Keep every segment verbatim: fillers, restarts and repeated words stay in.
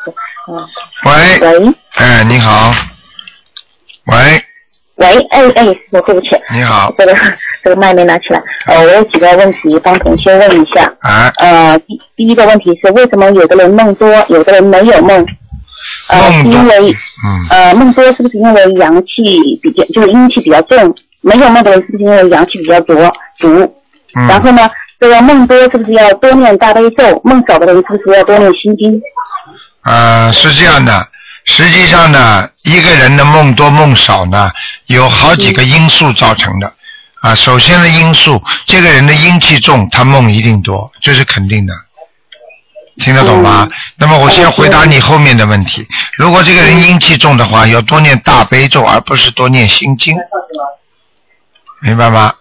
喂。 喂。 哎，你好。喂。 喂，哎哎，我对不起。 你好。 这个这个麦没拿起来。呃，我有几个问题帮同学问一下。 啊。 呃，第第一个问题是为什么有的人梦多，有的人没有梦？呃，是因为嗯呃梦多是不是因为阳气比较就是阴气比较重？没有梦的人是不是因为阳气比较足足？ 嗯。 然后呢，这个梦多是不是要多念大悲咒？梦少的人是不是要多念心经？ 呃，是这样的，实际上呢，一个人的梦多梦少呢，有好几个因素造成的。啊，首先的因素，这个人的阴气重，他梦一定多，这是肯定的。听得懂吗？嗯、那么我先回答你后面的问题。如果这个人阴气重的话，要多念大悲咒，而不是多念心经，明白吗？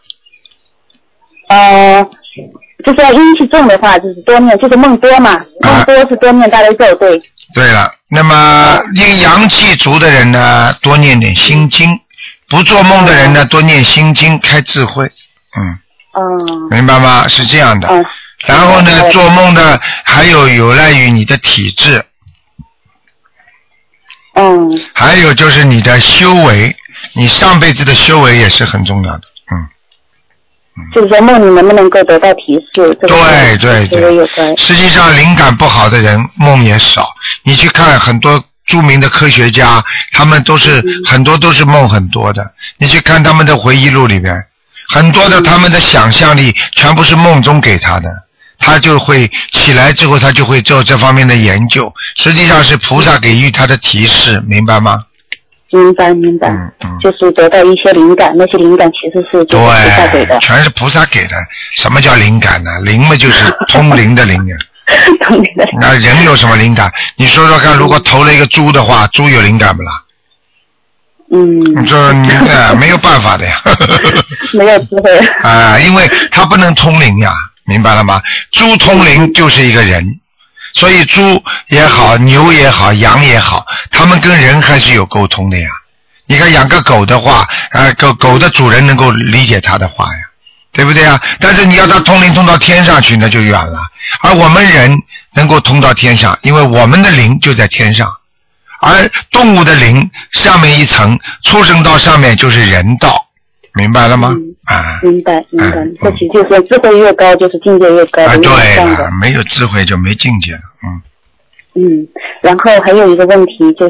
呃，就是要阴气重的话，就是多念，就是梦多嘛，梦多是多念大悲咒，对。 对了，那么因阳气足的人呢，多念点心经；不做梦的人呢，多念心经，开智慧。嗯。 嗯。 明白吗？是这样的。嗯。然后呢，做梦的还有有赖于你的体质。 嗯。 还有就是你的修为，你上辈子的修为也是很重要的。嗯。 就是说梦里能不能够得到提示？ 对对对。实际上灵感不好的人梦也少。你去看很多著名的科学家，他们都是、嗯、很多都是梦很多的。你去看他们的回忆录里边，很多的他们的想象力全部是梦中给他的。他就会起来之后，他就会做这方面的研究。实际上是菩萨给予他的提示，明白吗？ 明白明白。嗯嗯。就是得到一些灵感，那些灵感其实是就是菩萨给的。 对，全是菩萨给的。什么叫灵感呢？灵嘛就是通灵的灵啊。通灵的。那人有什么灵感？你说说看，如果投了一个猪的话，猪有灵感不啦？ 嗯。 这你呃没有办法的呀。 没有智慧。 啊，因为他不能通灵呀。明白了吗？猪通灵就是一个人，所以猪也好，牛也好，羊也好，他们跟人还是有沟通的呀。你看养个狗的话，呃，狗狗的主人能够理解它的话呀，对不对呀？但是你要它通灵通到天上去，那就远了。而我们人能够通到天上，因为我们的灵就在天上，而动物的灵上面一层，畜生道上面就是人道。明白了吗？ 嗯、啊，明白明白。这其实就是智慧越高，就是境界越高。 啊，对了，没有智慧就没境界了。嗯。 嗯，然后还有一个问题就